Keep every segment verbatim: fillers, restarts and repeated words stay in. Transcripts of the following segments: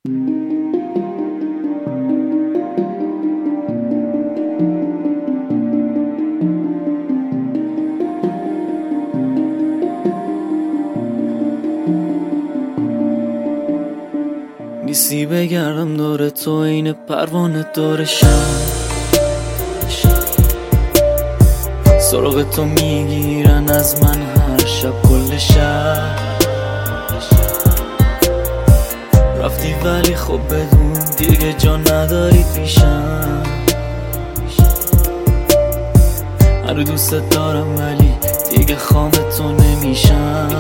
نیستی بگردم دور تو این پروانه دور شم، سراغ تو میگیرن از من هر شب کل شب. رفتی ولی خب بدون دیگه جا نداری پیشم. هر دوست دارم ولی دیگه خام تو نمیشم.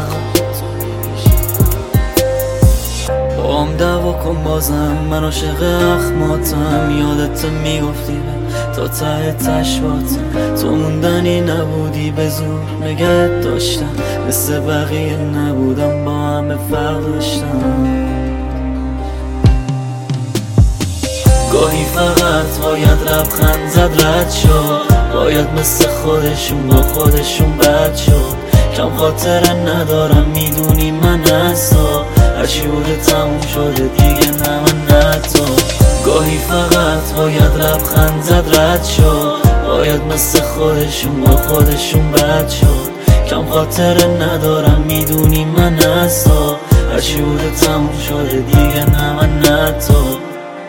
با هم دعوا کن بازم، من عاشق اخماتم. یادت میگفتی تا ته تشواتم، تو موندنی نبودی به زور نگهت داشتم. مثل بقیه نبودم، با همه فرق داشتم. گاهی فقط باید لبخند زد رد شد، باید مثل خودشون با خودشون بد شد. کم خاطره ندارم میدونی من از تو، هرچی بوده تموم شده دیگه نه من نه تو. گاهی فقط باید لبخند زد رد شد، باید مثل خودشون با خودشون بد شد. کم خاطره ندارم میدونی من از تو، هرچی بوده تموم شده دیگه نه من نه تو.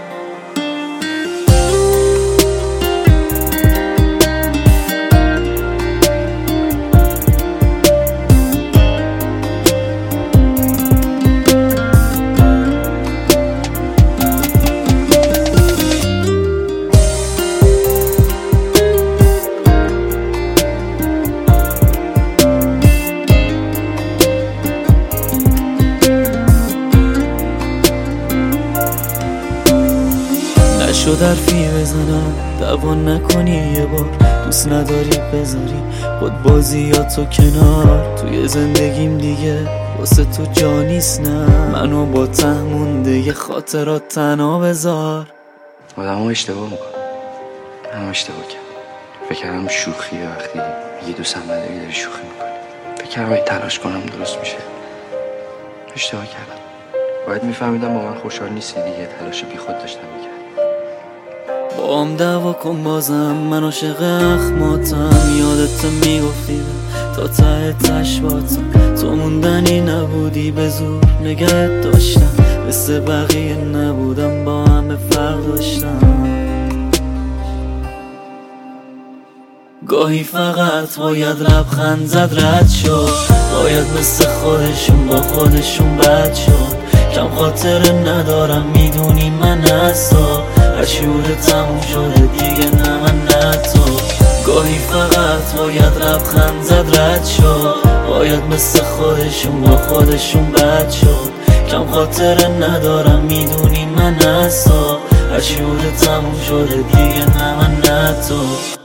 شد حرفی بزنم دعوا نکنی یه بار، دوست نداری بذاری خود بازیاتو کنار. توی زندگیم دیگه واسه تو جا نیست، نه منو با ته مونده یه خاطرات تنها بذار. آدم ها اشتباه میکنم، هم اشتباه کردم. فکر کردم شوخیه، وقتی میگی دوستم نداری داری شوخی میکنی. فکر کردم اگه تلاش کنم درست میشه. اشتباه کردم. باید میفهمیدم با من خوشحال نیستی دیگه، تلاش بی خود داشتم میکردم. با هم دعوا کن بازم، من عاشق اخماتم. یادت میگفتی تا ته تشواتم، تو موندنی نبودی به زور نگهت داشتم. مثل بقیه نبودم، با همه فرق داشتم. گاهی فقط باید لبخند زد رد شد، باید مثل خودشون با خودشون بد شد. کم خاطره ندارم میدونی من از تو، هرچی بوده تموم شده دیگه نه من نه تو. گاهی فقط باید لبخند زد رد شد، باید مثل خودشون با خودشون بد شد. کم خاطره ندارم میدونی من از تو، هرچی بوده تموم شده دیگه نه من نه تو.